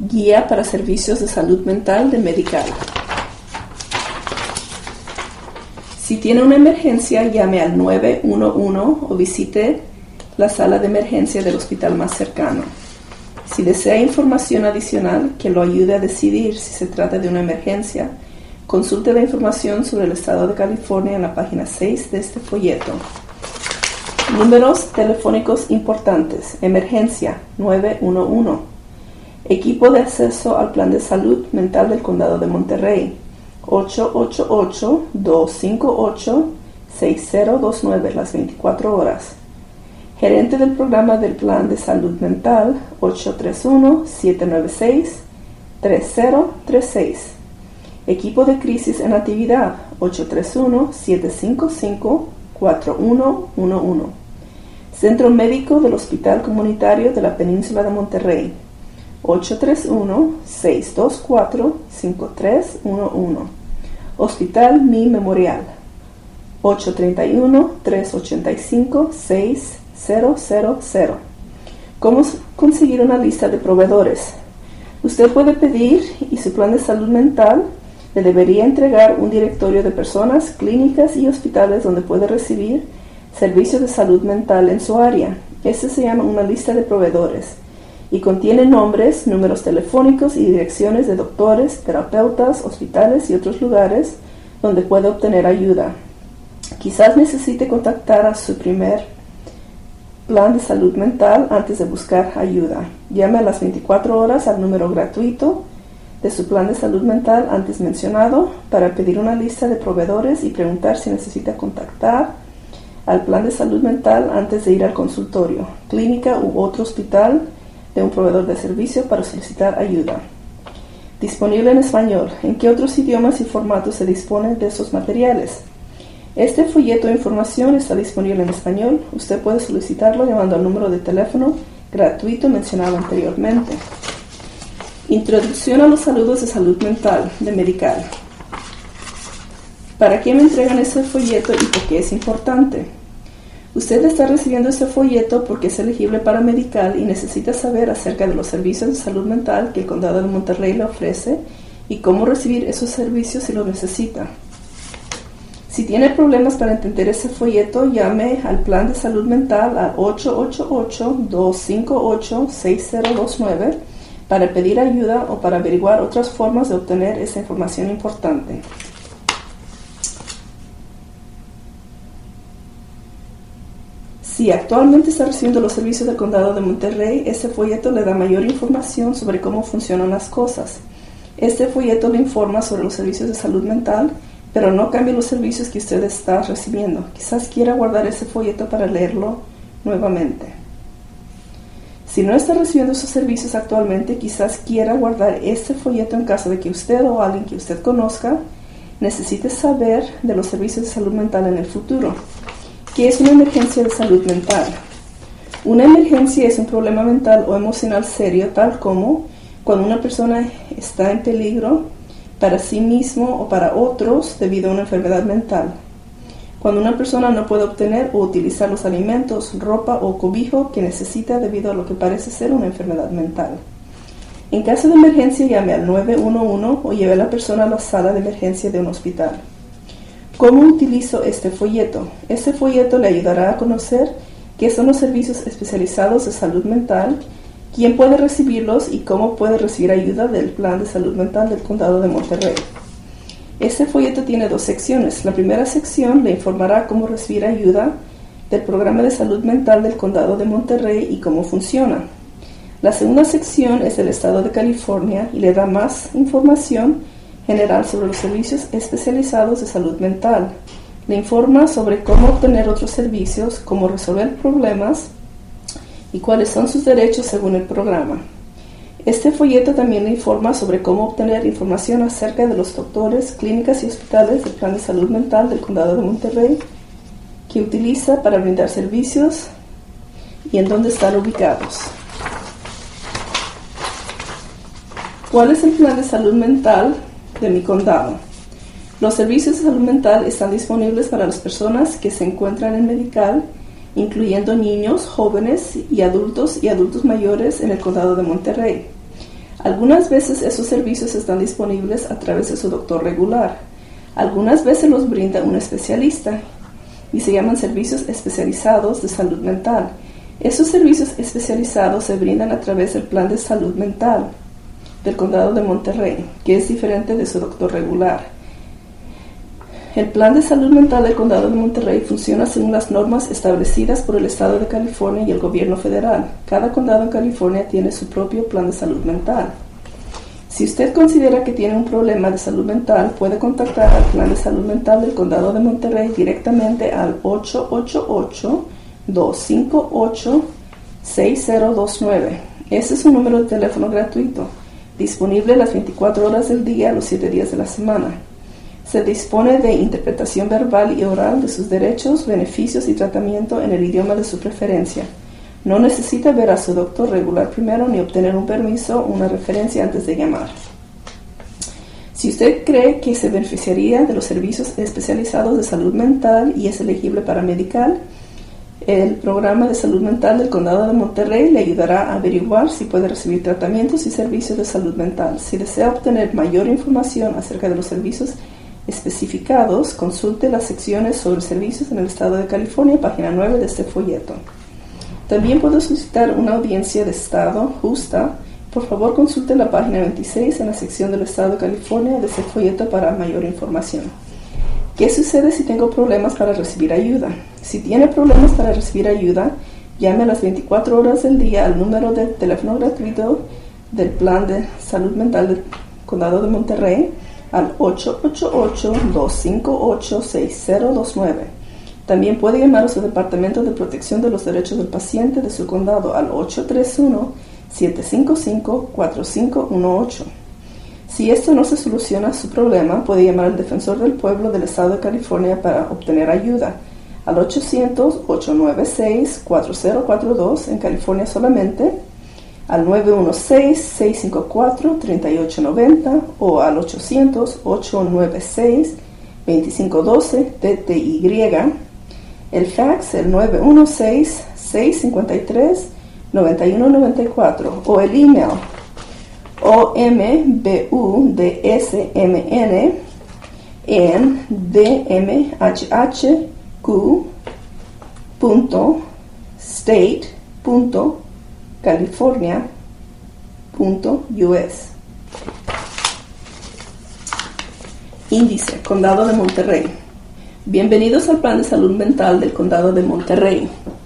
Guía para servicios de salud mental de Medical. Si tiene una emergencia, llame al 911 o visite la sala de emergencia del hospital más cercano. Si desea información adicional que lo ayude a decidir si se trata de una emergencia, consulte la información sobre el estado de California en la página 6 de este folleto. Números telefónicos importantes. Emergencia 911. Equipo de acceso al plan de salud mental del condado de Monterrey 888-258-6029 las 24 horas. Gerente del programa del plan de salud mental 831-796-3036. Equipo de crisis en actividad 831-755-4111. Centro médico del Hospital Comunitario de la Península de Monterrey 831-624-5311. Hospital Mi Memorial 831-385-6000. ¿Cómo conseguir una lista de proveedores? Usted puede pedir y su plan de salud mental le debería entregar un directorio de personas, clínicas y hospitales donde puede recibir servicios de salud mental en su área. Este se llama una lista de proveedores y contiene nombres, números telefónicos y direcciones de doctores, terapeutas, hospitales y otros lugares donde puede obtener ayuda. Quizás necesite contactar a su primer plan de salud mental antes de buscar ayuda. Llame a las 24 horas al número gratuito de su plan de salud mental antes mencionado para pedir una lista de proveedores y preguntar si necesita contactar al plan de salud mental antes de ir al consultorio, clínica u otro hospital de un proveedor de servicio para solicitar ayuda. Disponible en español. ¿En qué otros idiomas y formatos se disponen de esos materiales? Este folleto de información está disponible en español. Usted puede solicitarlo llamando al número de teléfono gratuito mencionado anteriormente. Introducción a los saludos de salud mental de Medical. ¿Para qué me entregan ese folleto y por qué es importante? Usted está recibiendo este folleto porque es elegible para Medical y necesita saber acerca de los servicios de salud mental que el condado de Monterrey le ofrece y cómo recibir esos servicios si lo necesita. Si tiene problemas para entender ese folleto, llame al plan de salud mental al 888-258-6029 para pedir ayuda o para averiguar otras formas de obtener esa información importante. Si actualmente está recibiendo los servicios del condado de Monterrey, este folleto le da mayor información sobre cómo funcionan las cosas. Este folleto le informa sobre los servicios de salud mental, pero no cambia los servicios que usted está recibiendo. Quizás quiera guardar ese folleto para leerlo nuevamente. Si no está recibiendo esos servicios actualmente, quizás quiera guardar este folleto en caso de que usted o alguien que usted conozca necesite saber de los servicios de salud mental en el futuro. ¿Qué es una emergencia de salud mental? Una emergencia es un problema mental o emocional serio, tal como cuando una persona está en peligro para sí mismo o para otros debido a una enfermedad mental. Cuando una persona no puede obtener o utilizar los alimentos, ropa o cobijo que necesita debido a lo que parece ser una enfermedad mental. En caso de emergencia, llame al 911 o lleve a la persona a la sala de emergencia de un hospital. ¿Cómo utilizo este folleto? Este folleto le ayudará a conocer qué son los servicios especializados de salud mental, quién puede recibirlos y cómo puede recibir ayuda del plan de salud mental del condado de Monterrey. Este folleto tiene dos secciones. La primera sección le informará cómo recibir ayuda del programa de salud mental del condado de Monterrey y cómo funciona. La segunda sección es del estado de California y le da más información general sobre los servicios especializados de salud mental. Le informa sobre cómo obtener otros servicios, cómo resolver problemas y cuáles son sus derechos según el programa. Este folleto también le informa sobre cómo obtener información acerca de los doctores, clínicas y hospitales del plan de salud mental del condado de Monterrey que utiliza para brindar servicios y en dónde están ubicados. ¿Cuál es el plan de salud mental de mi condado? Los servicios de salud mental están disponibles para las personas que se encuentran en Medical, incluyendo niños, jóvenes y adultos mayores en el condado de Monterrey. Algunas veces esos servicios están disponibles a través de su doctor regular. Algunas veces los brinda un especialista y se llaman servicios especializados de salud mental. Esos servicios especializados se brindan a través del plan de salud mental del Condado de Monterrey, que es diferente de su doctor regular. El plan de salud mental del Condado de Monterrey funciona según las normas establecidas por el Estado de California y el gobierno federal. Cada condado en California tiene su propio plan de salud mental. Si usted considera que tiene un problema de salud mental, puede contactar al plan de salud mental del Condado de Monterrey directamente al 888-258-6029. Ese es un número de teléfono gratuito, disponible las 24 horas del día, los 7 días de la semana. Se dispone de interpretación verbal y oral de sus derechos, beneficios y tratamiento en el idioma de su preferencia. No necesita ver a su doctor regular primero ni obtener un permiso o una referencia antes de llamar. Si usted cree que se beneficiaría de los servicios especializados de salud mental y es elegible para Medical, el programa de salud mental del Condado de Monterrey le ayudará a averiguar si puede recibir tratamientos y servicios de salud mental. Si desea obtener mayor información acerca de los servicios especificados, consulte las secciones sobre servicios en el Estado de California, página 9 de este folleto. También puede solicitar una audiencia de Estado justa. Por favor, consulte la página 26 en la sección del Estado de California de este folleto para mayor información. ¿Qué sucede si tengo problemas para recibir ayuda? Si tiene problemas para recibir ayuda, llame a las 24 horas del día al número de teléfono gratuito del Plan de Salud Mental del Condado de Monterrey al 888-258-6029. También puede llamar a su Departamento de Protección de los Derechos del Paciente de su condado al 831-755-4518. Si esto no se soluciona su problema, puede llamar al Defensor del Pueblo del Estado de California para obtener ayuda al 800-896-4042 en California solamente, al 916-654-3890 o al 800-896-2512 TTY. El fax, el 916-653-9194 o el email ombuddsmn en dmhq.state.california.us. Índice: Condado de Monterrey. Bienvenidos al Plan de Salud Mental del Condado de Monterrey.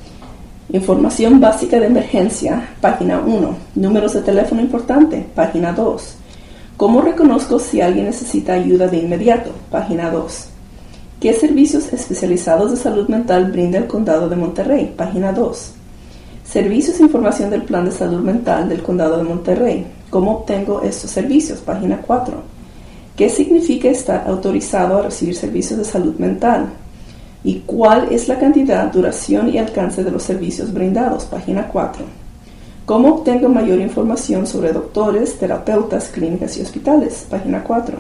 Información básica de emergencia, página 1. Números de teléfono importante, página 2. ¿Cómo reconozco si alguien necesita ayuda de inmediato? Página 2. ¿Qué servicios especializados de salud mental brinda el Condado de Monterrey? Página 2. Servicios e información del Plan de Salud Mental del Condado de Monterrey. ¿Cómo obtengo estos servicios? Página 4. ¿Qué significa estar autorizado a recibir servicios de salud mental? ¿Y cuál es la cantidad, duración y alcance de los servicios brindados? Página 4. ¿Cómo obtengo mayor información sobre doctores, terapeutas, clínicas y hospitales? Página 4.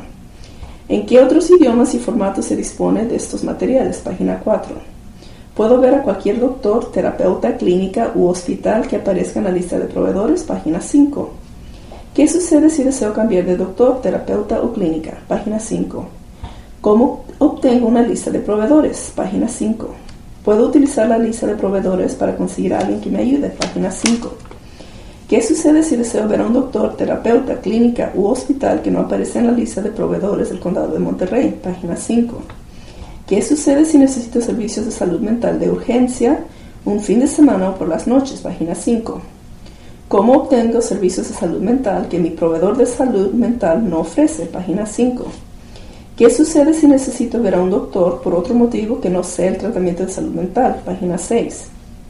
¿En qué otros idiomas y formatos se dispone de estos materiales? Página 4. ¿Puedo ver a cualquier doctor, terapeuta, clínica u hospital que aparezca en la lista de proveedores? Página 5. ¿Qué sucede si deseo cambiar de doctor, terapeuta o clínica? Página 5. ¿Cómo obtengo una lista de proveedores? Página 5. ¿Puedo utilizar la lista de proveedores para conseguir a alguien que me ayude? Página 5. ¿Qué sucede si deseo ver a un doctor, terapeuta, clínica u hospital que no aparece en la lista de proveedores del Condado de Monterrey? Página 5. ¿Qué sucede si necesito servicios de salud mental de urgencia, un fin de semana o por las noches? Página 5. ¿Cómo obtengo servicios de salud mental que mi proveedor de salud mental no ofrece? Página 5. ¿Qué sucede si necesito ver a un doctor por otro motivo que no sea el tratamiento de salud mental? Página 6.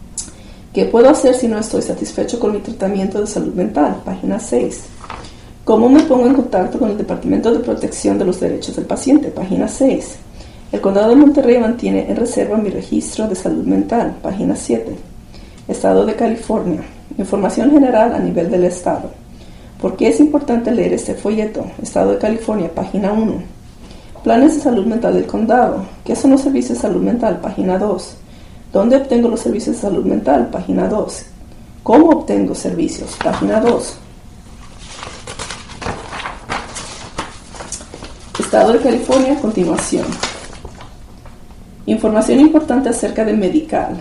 ¿Qué puedo hacer si no estoy satisfecho con mi tratamiento de salud mental? Página 6. ¿Cómo me pongo en contacto con el Departamento de Protección de los Derechos del Paciente? Página 6. El Condado de Monterrey mantiene en reserva mi registro de salud mental. Página 7. Estado de California. Información general a nivel del Estado. ¿Por qué es importante leer este folleto? Estado de California, página 1. Planes de salud mental del condado. ¿Qué son los servicios de salud mental? Página 2. ¿Dónde obtengo los servicios de salud mental? Página 2. ¿Cómo obtengo servicios? Página 2. Estado de California, a continuación. Información importante acerca de Medical.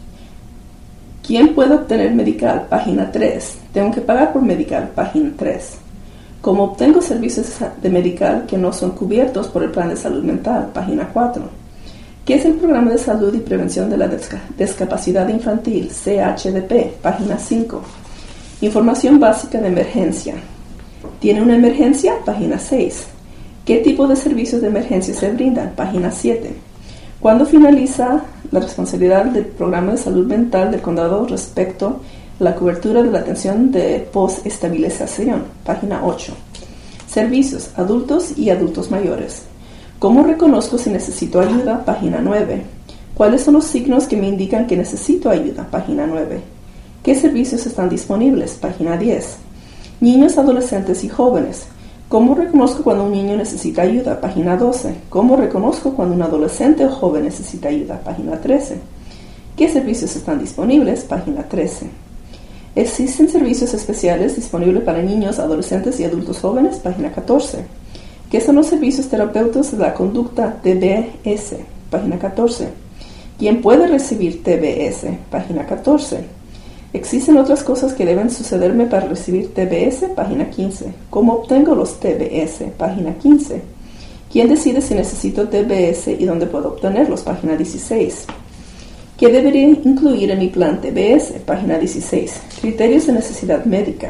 ¿Quién puede obtener Medical? Página 3. Tengo que pagar por Medical. Página 3. ¿Cómo obtengo servicios de Medical que no son cubiertos por el Plan de Salud Mental? Página 4. ¿Qué es el Programa de Salud y Prevención de la Discapacidad Infantil? CHDP. Página 5. Información básica de emergencia. ¿Tiene una emergencia? Página 6. ¿Qué tipo de servicios de emergencia se brindan? Página 7. ¿Cuándo finaliza la responsabilidad del Programa de Salud Mental del Condado respecto a la cobertura de la atención de post-estabilización? Página 8. Servicios, adultos y adultos mayores. ¿Cómo reconozco si necesito ayuda? Página 9. ¿Cuáles son los signos que me indican que necesito ayuda? Página 9. ¿Qué servicios están disponibles? Página 10. Niños, adolescentes y jóvenes. ¿Cómo reconozco cuando un niño necesita ayuda? Página 12. ¿Cómo reconozco cuando un adolescente o joven necesita ayuda? Página 13. ¿Qué servicios están disponibles? Página 13. ¿Existen servicios especiales disponibles para niños, adolescentes y adultos jóvenes? Página 14. ¿Qué son los servicios terapeutas de la conducta TBS? Página 14. ¿Quién puede recibir TBS? Página 14. ¿Existen otras cosas que deben sucederme para recibir TBS? Página 15. ¿Cómo obtengo los TBS? Página 15. ¿Quién decide si necesito TBS y dónde puedo obtenerlos? Página 16. ¿Qué debería incluir en mi plan TBS? Página 16. Criterios de necesidad médica.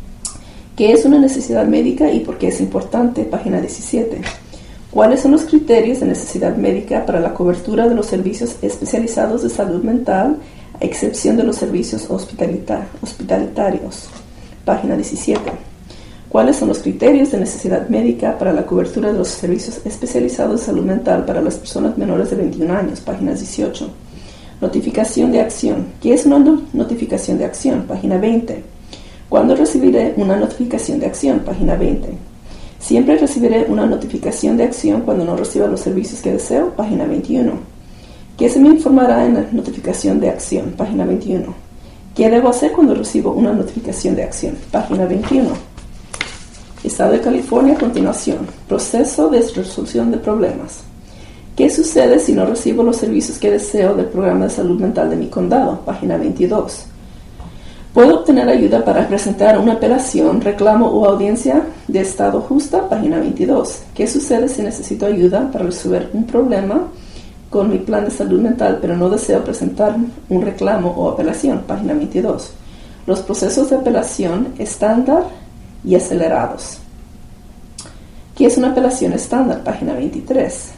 ¿Qué es una necesidad médica y por qué es importante? Página 17. ¿Cuáles son los criterios de necesidad médica para la cobertura de los servicios especializados de salud mental, a excepción de los servicios hospitalitarios? Página 17. ¿Cuáles son los criterios de necesidad médica para la cobertura de los servicios especializados de salud mental para las personas menores de 21 años? Página 18. Notificación de acción. ¿Qué es una notificación de acción? Página 20. ¿Cuándo recibiré una notificación de acción? Página 20. Siempre recibiré una notificación de acción cuando no reciba los servicios que deseo. Página 21. ¿Qué se me informará en la notificación de acción? Página 21. ¿Qué debo hacer cuando recibo una notificación de acción? Página 21. Estado de California, a continuación. Proceso de resolución de problemas. ¿Qué sucede si no recibo los servicios que deseo del programa de salud mental de mi condado? Página 22. ¿Puedo obtener ayuda para presentar una apelación, reclamo o audiencia de estado justa? Página 22. ¿Qué sucede si necesito ayuda para resolver un problema con mi plan de salud mental, pero no deseo presentar un reclamo o apelación? Página 22. Los procesos de apelación estándar y acelerados. ¿Qué es una apelación estándar? Página 23.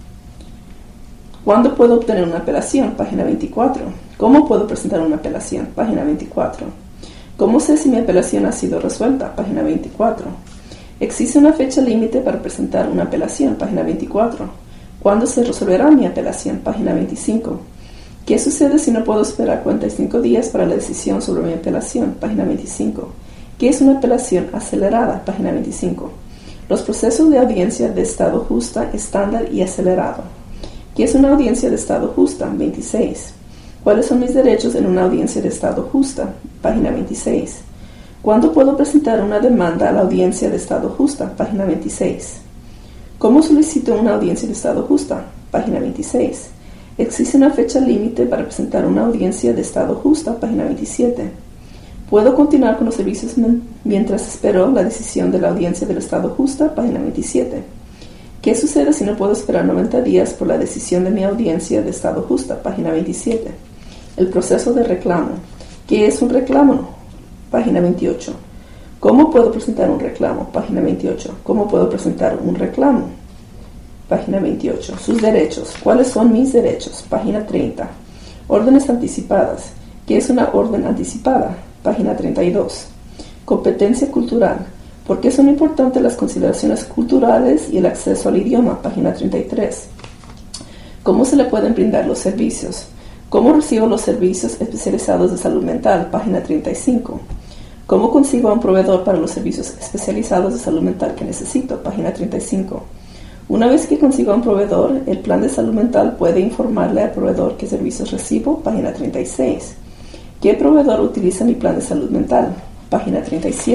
¿Cuándo puedo obtener una apelación? Página 24. ¿Cómo puedo presentar una apelación? Página 24. ¿Cómo sé si mi apelación ha sido resuelta? Página 24. ¿Existe una fecha límite para presentar una apelación? Página 24. ¿Cuándo se resolverá mi apelación? Página 25. ¿Qué sucede si no puedo esperar 45 días para la decisión sobre mi apelación? Página 25. ¿Qué es una apelación acelerada? Página 25. Los procesos de audiencia de estado justa, estándar y acelerado. ¿Qué es una audiencia de estado justa? 26. ¿Cuáles son mis derechos en una audiencia de estado justa? Página 26. ¿Cuándo puedo presentar una demanda a la audiencia de estado justa? Página 26. ¿Cómo solicito una audiencia de estado justa? Página 26. ¿Existe una fecha límite para presentar una audiencia de estado justa? Página 27. ¿Puedo continuar con los servicios mientras espero la decisión de la audiencia del estado justa? Página 27. ¿Qué sucede si no puedo esperar 90 días por la decisión de mi audiencia de estado justa? Página 27. El proceso de reclamo. ¿Qué es un reclamo? Página 28. ¿Cómo puedo presentar un reclamo? Página 28. ¿Cómo puedo presentar un reclamo? Página 28. Sus derechos. ¿Cuáles son mis derechos? Página 30. Órdenes anticipadas. ¿Qué es una orden anticipada? Página 32. Competencia cultural. ¿Por qué son importantes las consideraciones culturales y el acceso al idioma? Página 33. ¿Cómo se le pueden brindar los servicios? ¿Cómo recibo los servicios especializados de salud mental? Página 35. ¿Cómo consigo a un proveedor para los servicios especializados de salud mental que necesito? Página 35. Una vez que consigo a un proveedor, el plan de salud mental puede informarle al proveedor qué servicios recibo. Página 36. ¿Qué proveedor utiliza mi plan de salud mental? Página 37.